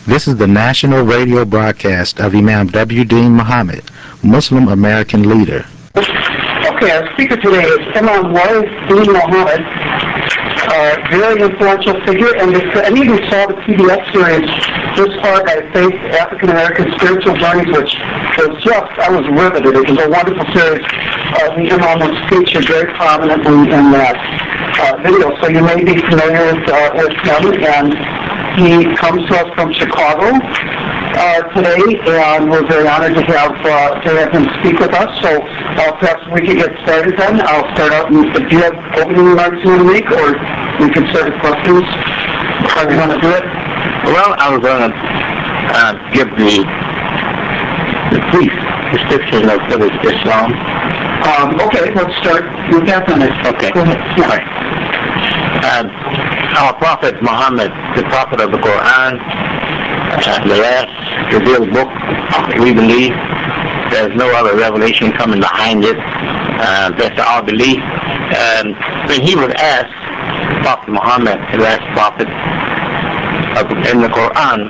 This is the national radio broadcast of Imam W. Deen Muhammad, Muslim American leader. Okay, our speaker today is Imam W. Deen Muhammad, very influential figure, and I even saw the PBS series This Far by Faith, African American Spiritual Journeys, which was just, I was riveted. It was a wonderful series. The Imam was featured very prominently in that video, so you may be familiar with him, and he comes to us from Chicago today, and we're very honored to have him speak with us. So perhaps we could get started then. I'll start out. If you have opening remarks you want to make, or we can start with questions. How do you want to do it? Well, I was going to give the brief description of what is Islam. Okay, let's start with that then. Okay. Go ahead. Yeah. All right. Our Prophet Muhammad, the Prophet of the Quran, the last revealed book, we believe. There's no other revelation coming behind it. That's our belief. When he was asked, Prophet Muhammad, the last prophet in the Quran,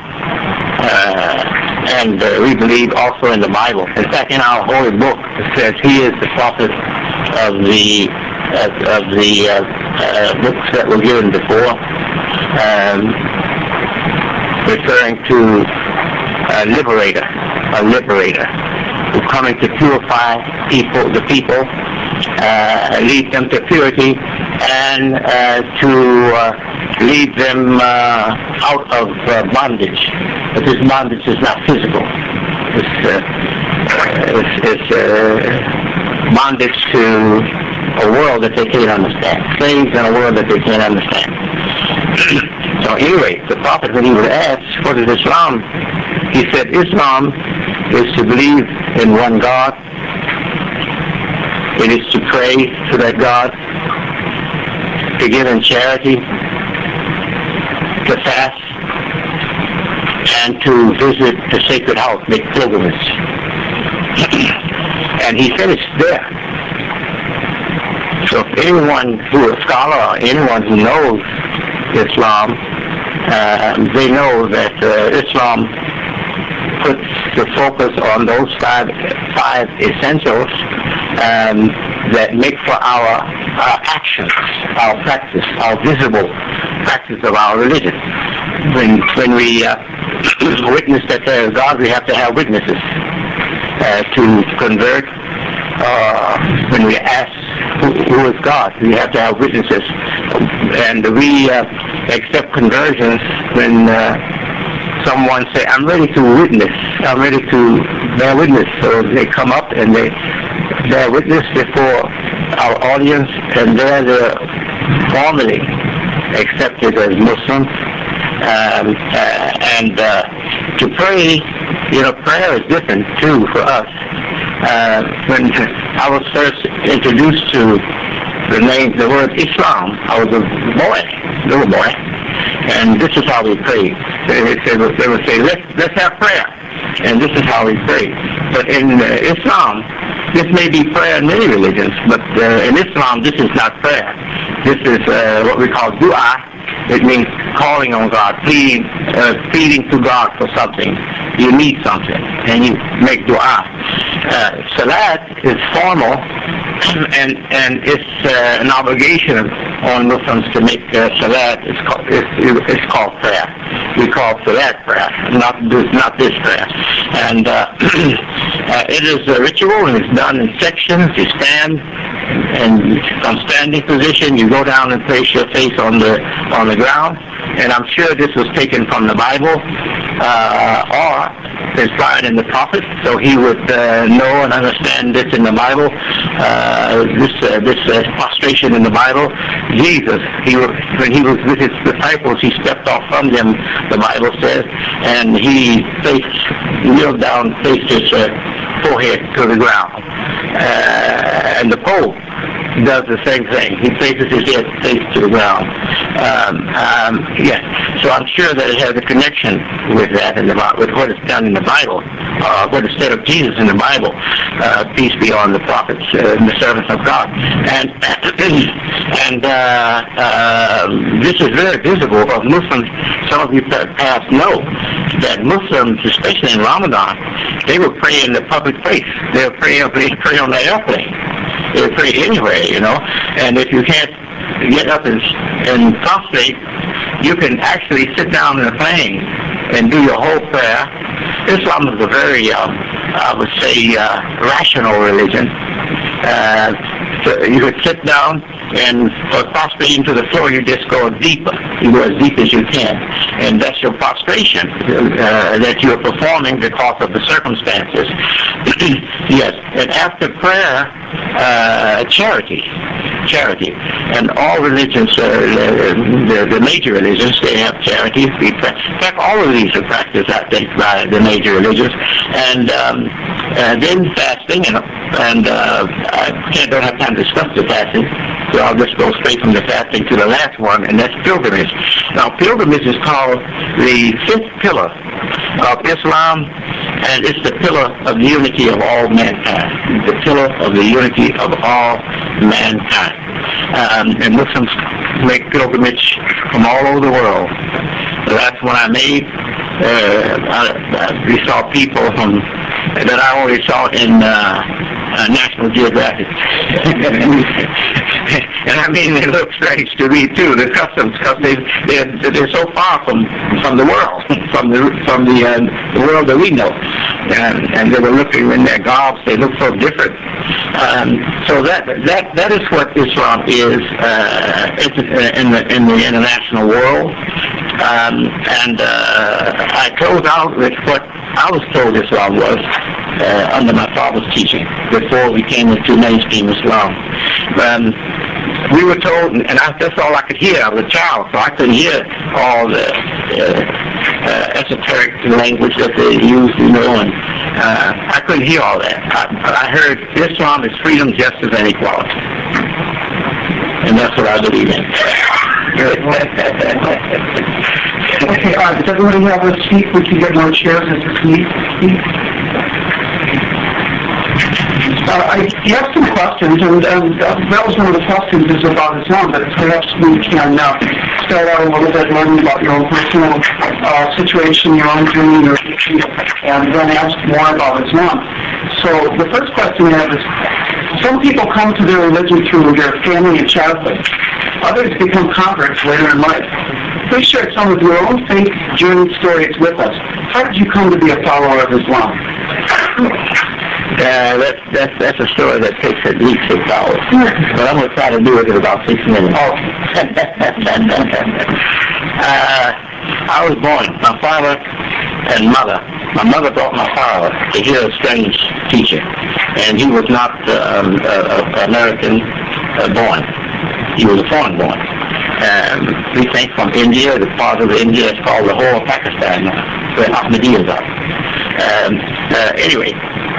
and we believe also in the Bible. In fact, in our holy book, it says he is the prophet of the books that were given before, referring to a liberator who coming to purify the people, lead them to purity, and to lead them out of bondage. But this bondage is not physical. It's bondage to a world that they can't understand. Slaves in a world that they can't understand. So anyway, the Prophet, when he was asked, what is Islam? He said, Islam is to believe in one God. It is to pray to that God, to give in charity, to fast, and to visit the sacred house, make pilgrimage. And he finished there. So if anyone who is a scholar or anyone who knows Islam, they know that Islam puts the focus on those five essentials that make for our actions, our practice, our visible practice of our religion. When we witness that there is God, we have to have witnesses to convert. When we ask who is God, we have to have witnesses. And we accept conversions when someone say, I'm ready to witness, I'm ready to bear witness. So they come up and they bear witness before our audience, and they're formally accepted as Muslims. And to pray, prayer is different too for us. When I was first introduced to the word Islam, I was a little boy, and this is how we prayed. They would say, let's have prayer, and this is how we pray. But in Islam, this may be prayer in many religions, but in Islam, this is not prayer. This is what we call dua. It means calling on God, pleading to God for something. You need something, and you make dua. Salat is formal, and it's an obligation on Muslims to make salat. It's called prayer. We call salat prayer, not this prayer. And it is a ritual, and it's done in sections. You stand, and from standing position, you go down and place your face on the ground. And I'm sure this was taken from the Bible or inspired in the Prophet, so he would know and understand this in the Bible. This prostration in the Bible. Jesus, when he was with his disciples, he stepped off from them, the Bible says, and he kneeled down, placed his forehead to the ground. And the Pope does the same thing. He places his head face to the ground. So I'm sure that it has a connection with that with what is done in the Bible, what is said of Jesus in the Bible. Peace be on the prophets and the servants of God. And this is very visible of Muslims. Some of you perhaps know that Muslims, especially in Ramadan, they would pray in the public place. They would pray on the airplane. They would pray anywhere, And if you can't get up and prostrate, you can actually sit down in a plane and do your whole prayer. Islam is a very, I would say, rational religion. So you could sit down and for prostrating to the floor, you just go deeper. You go as deep as you can. And that's your prostration that you're performing because of the circumstances. Yes. And after prayer, charity. And all religions, the major religions, they have charity. In fact, all of these are practiced, I think, by the major religions. And then fasting, and I don't have time to discuss the fasting, so I'll just go straight from the fasting to the last one, and that's pilgrimage. Now, pilgrimage is called the fifth pillar of Islam, and it's the pillar of the unity of all mankind. The pillar of the unity of all mankind. And Muslims make pilgrimage from all over the world. The last one I made, we saw people that I only saw in National Geographic. And I mean, they look strange to me too, the customs, because they're so far from the world, from the world that we know. And they were looking in their garbs, they look so different. So that is what Islam is in the international world. And I close out with what I was told Islam was under my father's teaching before we came into mainstream Islam. We were told, and that's all I could hear. I was a child, so I couldn't hear all the esoteric language that they used, and I couldn't hear all that. I heard Islam is freedom, justice, and equality. And that's what I believe in. Okay, does everybody have a seat? We can get more chairs as a seat. I have some questions, and that was one of the questions is about Islam, but perhaps we can start out a little bit learning about your own personal situation, your own journey, and then ask more about Islam. So the first question I have is, some people come to their religion through their family and childhood. Others become converts later in life. Please share some of your own faith journey stories with us. How did you come to be a follower of Islam? That's a story that takes at least 6 hours. But I'm going to try to do it in about 6 minutes. I was born, my father and mother. My mother brought my father to hear a strange teacher, and he was not American born. He was a foreign born. We came from India. The part of India is called Lahore, Pakistan, where Ahmadiyas are. Anyway,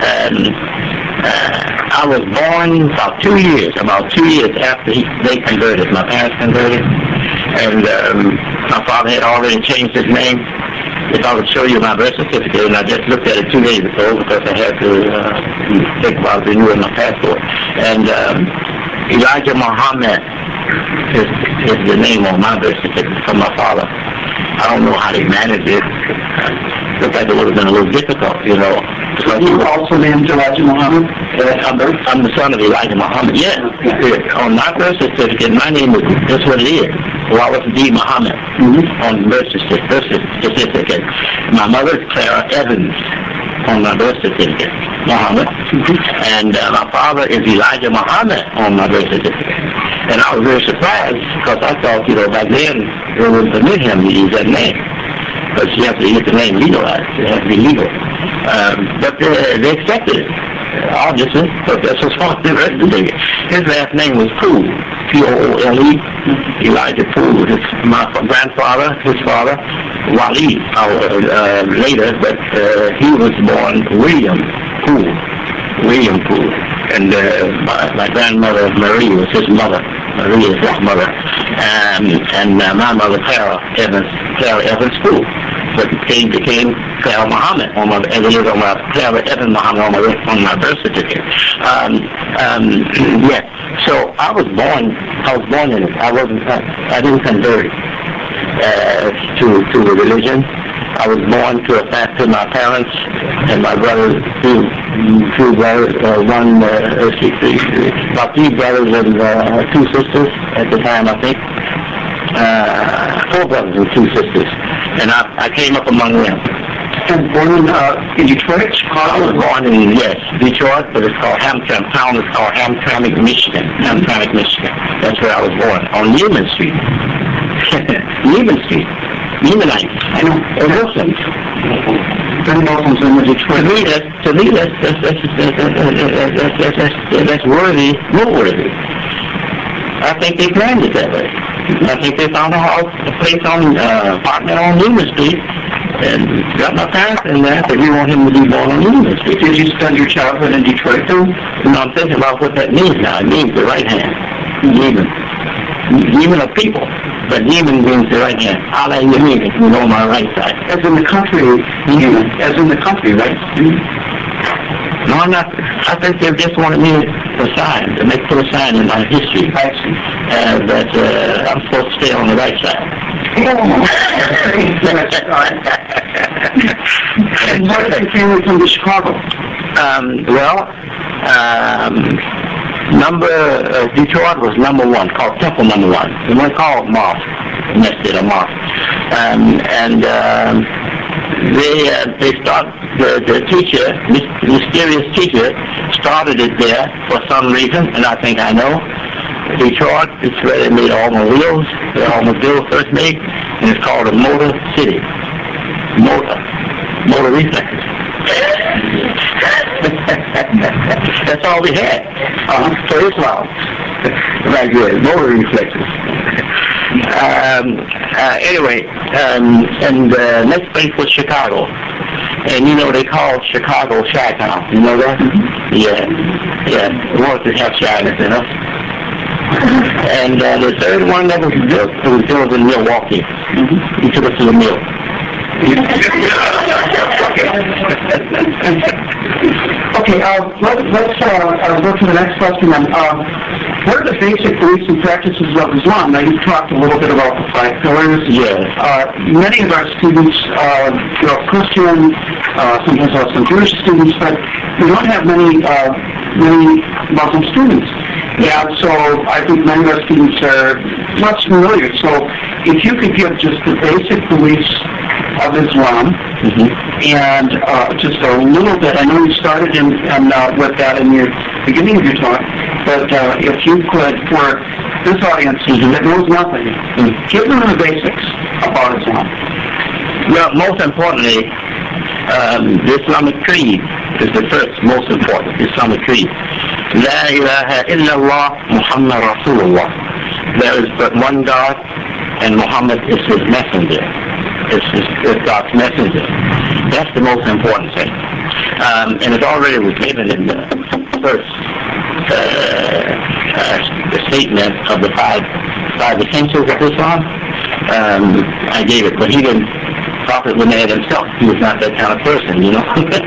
I was born about 2 years after they converted. My parents converted, and my father had already changed his name. If I would show you my birth certificate, and I just looked at it 2 days ago because I had to think about renewing my passport. And Elijah Muhammad is the name on my birth certificate from my father. I don't know how they managed it. Looked like it would have been a little difficult, Because you were also named Elijah Muhammad? I'm the son of Elijah Muhammad. Yes. On my birth certificate, my name is what it is. Wallace D. Muhammad. On the birth certificate. My mother is Clara Evans on my birth certificate. Muhammad. And my father is Elijah Muhammad on my birth certificate. And I was very surprised because I thought, back then it would permit him to use that name. Because you have to get the name legalized. It has to be legal. But they accepted it, obviously, but that's as far as the rest of it. His last name was Poole, P-O-O-L-E, Elijah Poole. My grandfather, his father, Wali, later, but he was born William Poole. And my grandmother, Marie, was his mother. Marie is his mother. And my mother, Clara Evans Poole. But became Clara Muhammad as it is on my Clara Evans Muhammad on my birth certificate. So I was born in it. I didn't convert to the religion. I was born to my parents and my brothers, two brothers, about three brothers and two sisters at the time, I think. Four brothers and two sisters. And I came up among them. And born in Detroit, Chicago? I was born in, Detroit, but it's called Hamtramck. Town is called Hamtramck, Michigan. Hamtramck, Michigan. That's where I was born, on Neiman Street. Neiman Street. Neimanites. I know. Or Muslims. Many Muslims in the Detroit. To me, that's worthy, noteworthy. I think they planned it that way. I think they found a place apartment on Neiman Street, and got my parents in there, but we want him to be born on Neiman Street. Did you spend your childhood in Detroit, though? No, I'm thinking about what that means now. It means the right hand. Neiman. Neiman of people, but Neiman means the right hand. Allah Yamin, you know, my right side. As in the country, as in the country, right? No, I'm not. I think they just wanted me to sign, to put a sign in my history. I see. That I'm supposed to stay on the right side. And how did your family come to Chicago? Detroit was number one, called Temple number one. It wasn't called Mosque, Masjid or Mosque. They started, the teacher, mysterious teacher, started it there for some reason, and I think I know. Detroit, it's where they made automobiles. The automobile first made, and it's called a Motor City. Motor reflexes. That's all we had for Islam. Right here, motor reflexes. Anyway, and the next place was Chicago. And you know, they call Chicago Chi-Town. You know that? Yeah. We wanted to have shyness in us. And the third one that was built, it was built in Milwaukee. He took us to the mill. Okay, let's go to the next question then. What are the basic beliefs and practices of Islam? Now, you've talked a little bit about the 5 pillars. Yes. Many of our students are Christian, sometimes also some Jewish students, but we don't have many Muslim students. And so I think many of our students are less familiar. So if you could give just the basic beliefs of Islam, and just a little bit, I know you started with that in your beginning of your talk, but if you could, for this audience that knows nothing, give them the basics about Islam. Well, most importantly, the Islamic creed is the first most important Islamic creed. La ilaha illallah Muhammad Rasulullah. There is but one God, and Muhammad is his messenger. It's God's messenger. That's the most important thing. And it already was given in the first the statement of the five essentials of Islam. I gave it, but he didn't. Prophet wouldn't add himself. He was not that kind of person, you know.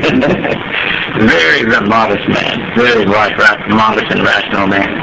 Very, very modest man. Very modest and rational man.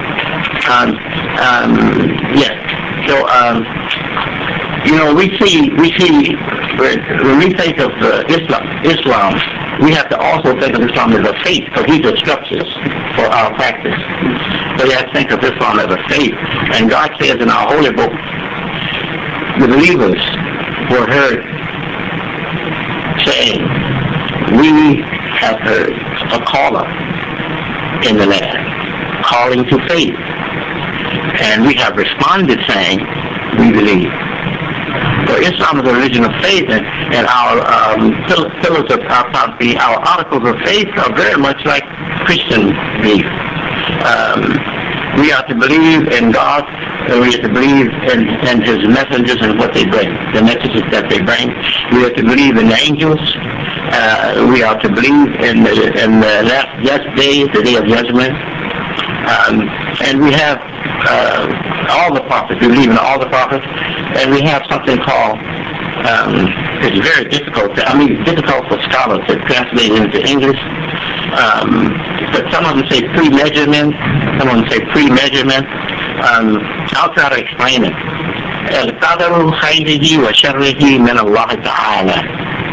Yes. So, you know, we see when we think of Islam, we have to also think of Islam as a faith, because these are structures for our practice. So we have to think of Islam as a faith. And God says in our holy book, the believers were heard saying, we have heard a caller in the land, calling to faith. And we have responded saying, we believe. So Islam is a religion of faith, and our pillars of our articles of faith are very much like Christian belief. We are to believe in God, and we are to believe in His messengers and what they bring, the messages that they bring. We are to believe in the angels. We are to believe in the last day, the day of judgment. And we have all the prophets. We believe in all the prophets. And we have something called, it's very difficult for scholars to translate into English. But some of them say pre-measurement. Some of them say pre-measurement. I'll try to explain it. القدر خيره وشره من الله تعالى.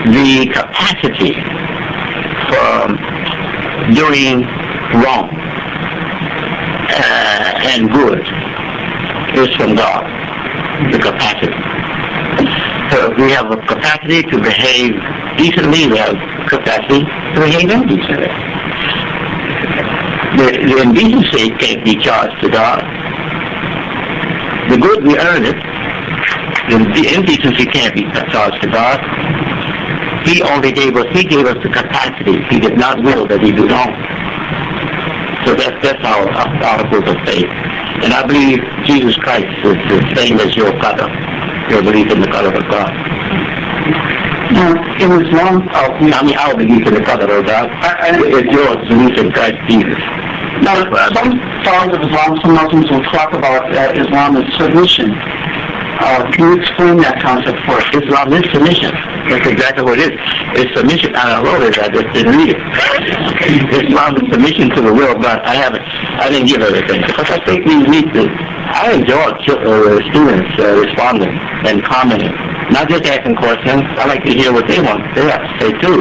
the capacity for doing wrong and good is from God. The capacity. So we have a capacity to behave decently. We have capacity to behave indecently. The indecency can't be charged to God. The good, we earn it. The indecency can't be charged to God. He gave us the capacity. He did not will that he do wrong. So that's our articles of faith. And I believe Jesus Christ is the same as your brother. Your belief in the color of God. In Islam, our belief in the color of God is yours belief in Christ Jesus. Now, some followers of Islam, some Muslims will talk about Islam as submission. Can you explain that concept for us? Islam is submission. That's exactly what it is. It's submission. I wrote it. I just didn't read it. Islam is submission to the will of God. I didn't give everything because I think we need to. I enjoyed students responding and commenting, not just asking questions. I like to hear what they have to say too.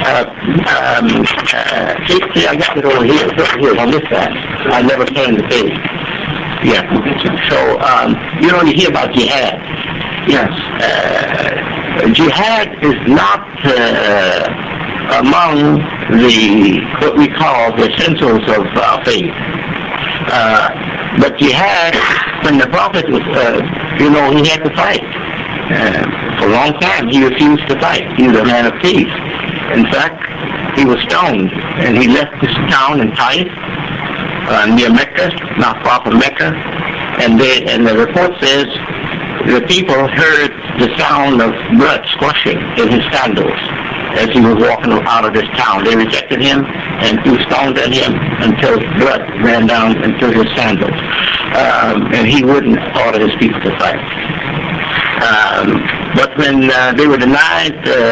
See, I got it over here on this side. I never turned the page. Yeah. So, you hear about jihad. Yes. Jihad is not among what we call the essentials of our faith. But jihad, when the Prophet was, he had to fight. For a long time, he refused to fight. He was a man of peace. In fact, he was stoned, and he left this town in Taif, near Mecca, not far from Mecca, and the report says the people heard the sound of blood squashing in his sandals as he was walking out of this town. They rejected him and threw stones at him until blood ran down into his sandals. And he wouldn't order his people to fight. But when they were denied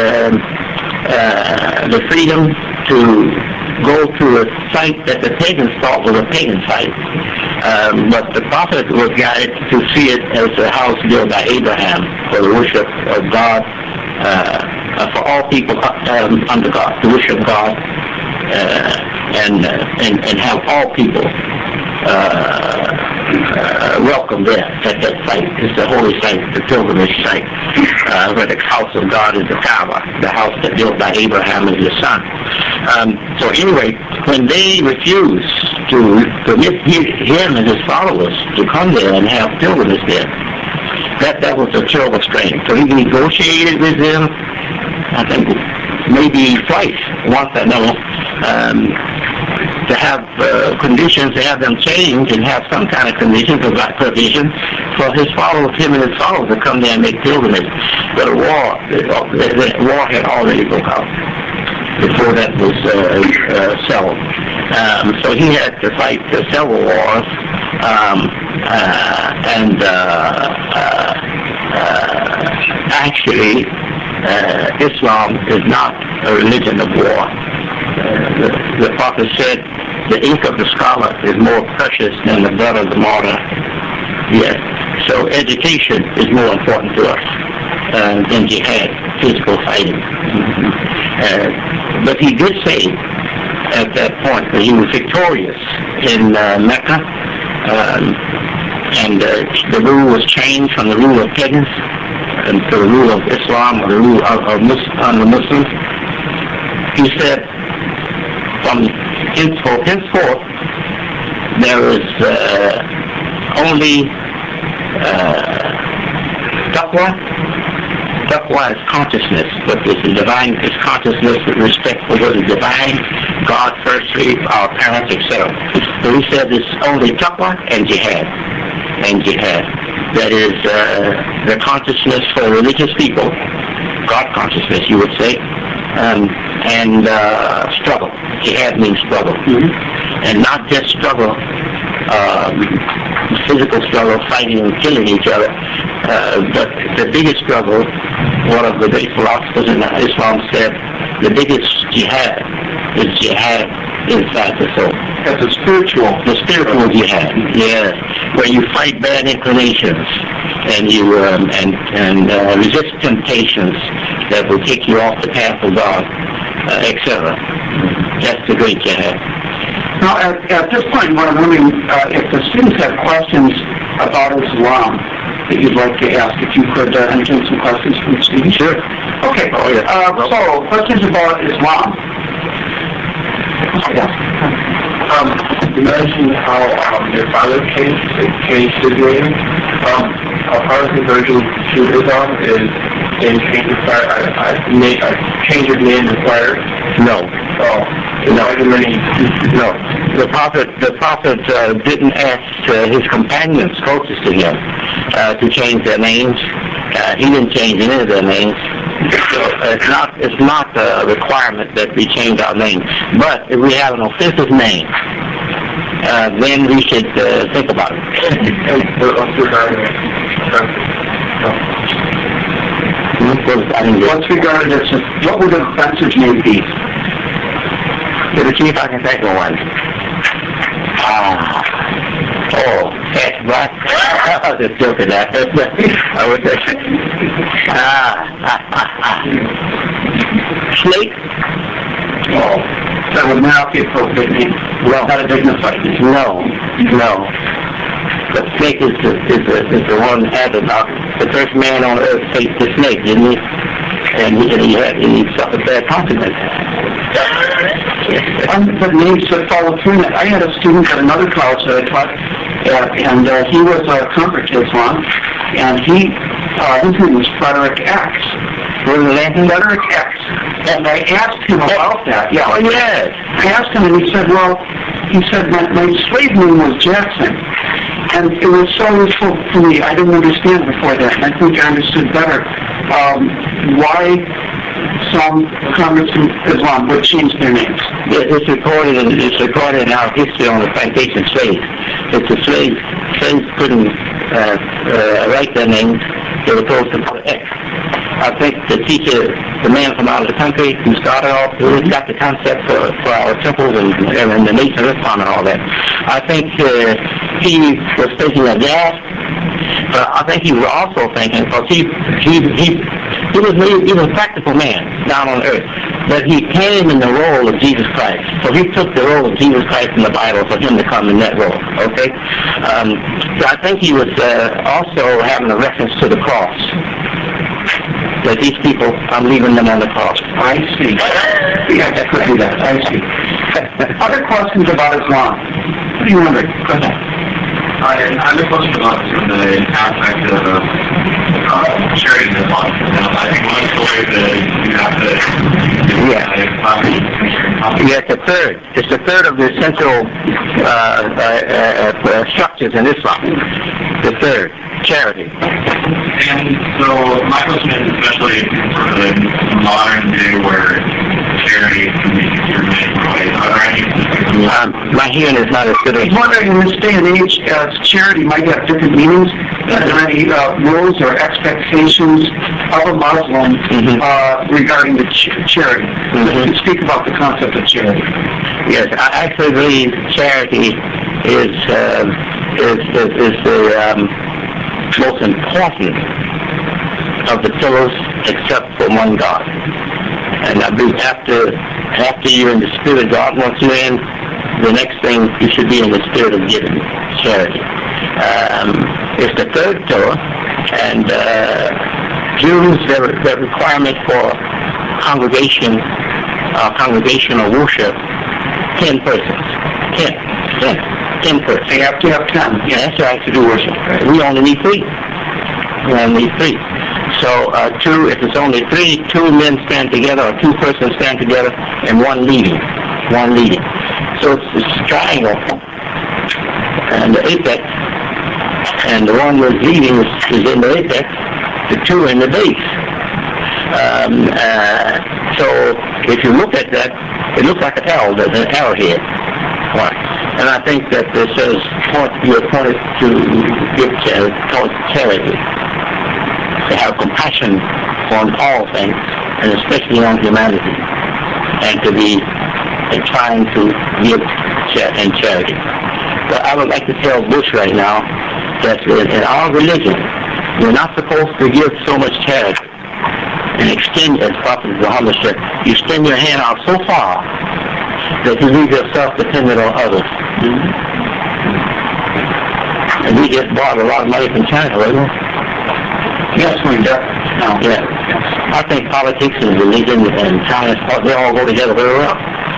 the freedom to go to a site that the pagans thought was a pagan site, but the Prophet was guided to see it as a house built by Abraham for the worship of God, for all people under God, to worship God, and have all people welcome there at that site. It's a holy site, the pilgrimage site, where the house of God is the Kaaba, the house that built by Abraham and his son. So anyway, when they refused to permit him and his followers to come there and have pilgrimage there, that was a terrible strain. So he negotiated with them, I think maybe twice, once I know, to have conditions, to have them change and have some kind of conditions or provision for him and his followers to come there and make pilgrimage. But the war had already broke out before that was settled. So he had to fight several wars, and actually Islam is not a religion of war. The Prophet said the ink of the scholar is more precious than the blood of the martyr. Yes. So education is more important to us than jihad, physical fighting. But he did say at that point that he was victorious in Mecca, and the rule was changed from the rule of pagans and to the rule of Islam, or the rule of the Muslims. He said, from henceforth, there is only taqwa. Taqwa is consciousness, but this is divine. It's consciousness with respect for what is divine, God firstly, our parents, etc. So he said it's only taqwa and jihad. That is the consciousness for religious people, God consciousness, you would say, and struggle. Jihad means struggle. Mm-hmm. And not just struggle, physical struggle, fighting and killing each other, but the biggest struggle, one of the great philosophers in Islam said, the biggest jihad is jihad inside the soul. That's the spiritual jihad, yes, where you fight bad inclinations, and you resist temptations that will take you off the path of God, etc. That's the great Jihad. Now, at this point, what I'm wondering, if the students have questions about Islam that you'd like to ask, if you could entertain some questions from the students. Sure. Okay. Oh, yeah. So, questions about Islam. Yeah. You mentioned how your father changed his name. A part of conversion to Islam is change of name required. No. Oh, No. No. The Prophet didn't ask his companions closest to him to change their names. He didn't change any of their names. So it's not a requirement that we change our name. But if we have an offensive name, then we should think about it. What's regarded as what would an offensive name be? To the chief, I can think of one. Fat Black. I was just joking that. I would say. Snake. Oh, that would not be appropriate name. No. Not a dignified name. No. But snake is the one added about the first man on earth faced the snake, didn't he? And he suffered bad consequences. The names that follow through that. I had a student at another college that I taught at, and he was a convert to Islam, and his name was Frederick X. What was the name? Frederick X. And I asked him about that. Yeah. Oh, yes. I asked him, and he said, my slave name was Jackson. And it was so useful for me. I didn't understand before that. And I think I understood better why some converts to Islam would change their names. It's recorded in our history on the plantation slaves. If the slaves couldn't write their names, they were told to put X. I think the teacher, the man from out of the country who started off, who got the concept for our temples and the Nation of Islam and all that, I think he was thinking of that. But I think he was also thinking, because he was a practical man down on earth, but he came in the role of Jesus Christ. So he took the role of Jesus Christ in the Bible for him to come in that role. Okay? So I think he was also having a reference to the cross. That these people, I'm leaving them on the cross. I see. Yeah, that could be that. I see. Other questions about Islam? What do you wonder? Go ahead. I have a question about the aspect of charity in Islam. I think one of the ways that you have to Yes, it's the third of the essential structures in Islam. The third, charity. And so my question is, especially in sort of the modern day where charity can be considered in different ways, are there any my hearing is not as good as... I was wondering, in this day and age, charity might have different meanings. Are there any rules or expectations of a Muslim regarding the charity? Let's speak about the concept of charity. Yes, I actually believe charity is the most important of the pillars, except for one God. And I believe after you're in the spirit God wants you in, the next thing you should be in the spirit of giving, charity. It's the third pillar, and Jews, their requirement for congregational worship, 10 persons. 10 persons. They have to have 10. Yeah, that's right, to do worship. We only need 3. So if it's only 3, 2 men stand together, or 2 persons stand together, and one leading. So it's this triangle, and the apex, and the one that's leading is in the apex, the 2 in the base. So if you look at that, it looks like an L, there's an arrowhead. And I think that it says you're appointed to give charity, to have compassion on all things, and especially on humanity, and to be trying to give in charity. But I would like to tell Bush right now that in our religion, You're not supposed to give so much charity and extend, as Prophet Muhammad said, you extend your hand out so far that you leave yourself dependent on others. And we just bought a lot of money from China, right? Yes, we do. No. Yeah. I think politics and religion and science, they all go together very well.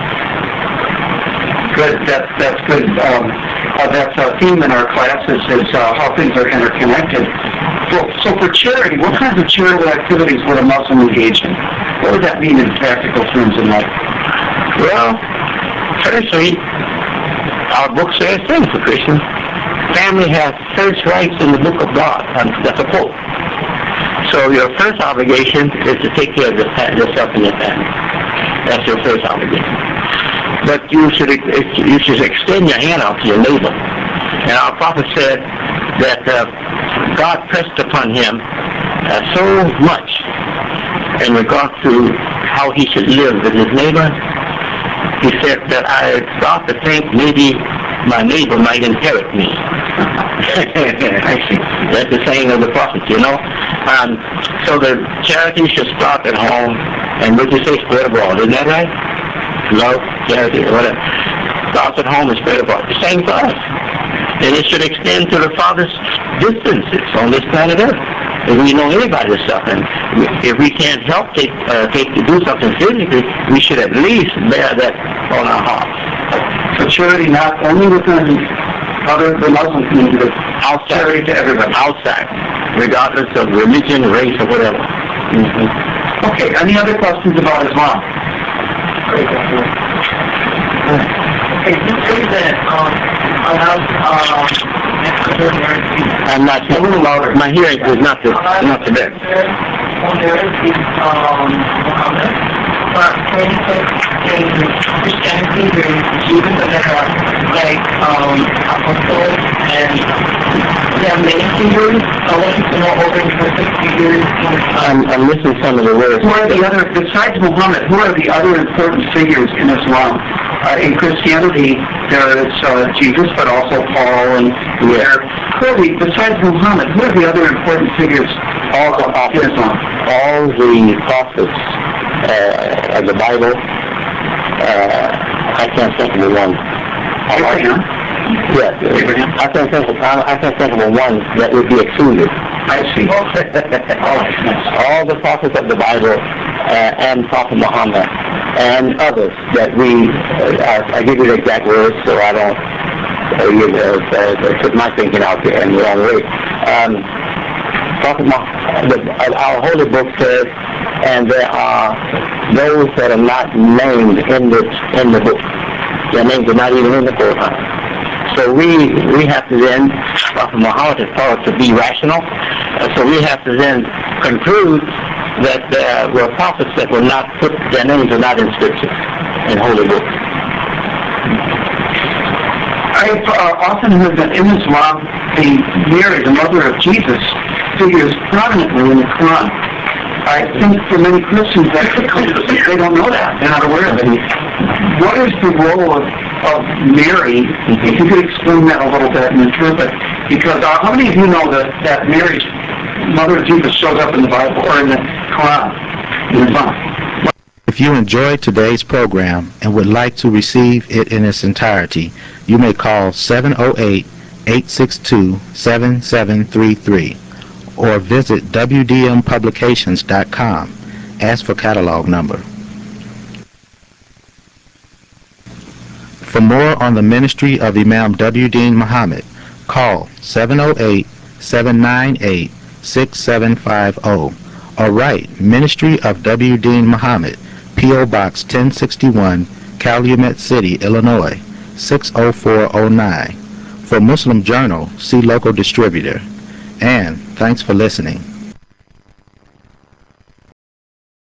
Good. That's good. That's a theme in our classes is how things are interconnected. So for charity, what kinds of charitable activities would a Muslim engage in? What would that mean in practical terms in life? Well, firstly, our book says things for Christians. Family has first rights in the book of God. That's a quote. So your first obligation is to take care of yourself and your family. That's your first obligation. But you should extend your hand out to your neighbor. And our prophet said that God pressed upon him so much in regard to how he should live with his neighbor. He said that I start to think maybe my neighbor might inherit me. That's the saying of the prophet, you know. So the charity should start at home, and what you say, spread abroad. Isn't that right? Love, charity, or whatever. Starts at home and spread abroad. The same for us. And it should extend to the farthest distances on this planet Earth. If we know anybody's suffering, if we can't help to do something physically, we should at least bear that on our heart. So charity not only within the Muslim community, but Outside, to everybody. outside, regardless of religion, race, or whatever. Mm-hmm. Okay, any other questions about Islam? Okay, you say that I'm not a little louder. My hearing is not the best. Christianity, Jesus, and like apostles, and there are many figures. I want to know all the important figures. I'm missing some of the words. Who are the other, besides Muhammad, who are the other important figures in Islam? In Christianity, there is Jesus, but also Paul and Peter. Besides Muhammad, who are the other important figures All the prophets, in Islam? all the prophets of the Bible, I can't think of the one. Abraham? Yes, Abraham. I can't think of the one that would be excluded. I see. All the prophets of the Bible and Prophet Muhammad and others that I give you the exact words so I don't put my thinking out there in the wrong way. Prophet Muhammad, our holy book says, and there are those that are not named in the book. Their names are not even in the Quran. So we have to then, Prophet Muhammad has taught us to be rational, so we have to then conclude that there were prophets that were not put, their names are not in Scripture, in holy books. I've often heard that in Islam, Mary, the mother of Jesus, figures prominently in the Quran. I think for many Christians, they don't know that. They're not aware of it. What is the role of Mary? If you could explain that a little bit and interpret, because how many of you know that Mary, mother of Jesus, shows up in the Bible or in the Quran, in Islam? If you enjoyed today's program and would like to receive it in its entirety, you may call 708-862-7733 or visit wdmpublications.com. Ask for catalog number. For more on the ministry of Imam W. Dean Muhammad, call 708-798-6750 or write Ministry of W. Dean Muhammad, P.O. Box 1061, Calumet City, Illinois, 60409. For Muslim Journal, see local distributor. And thanks for listening.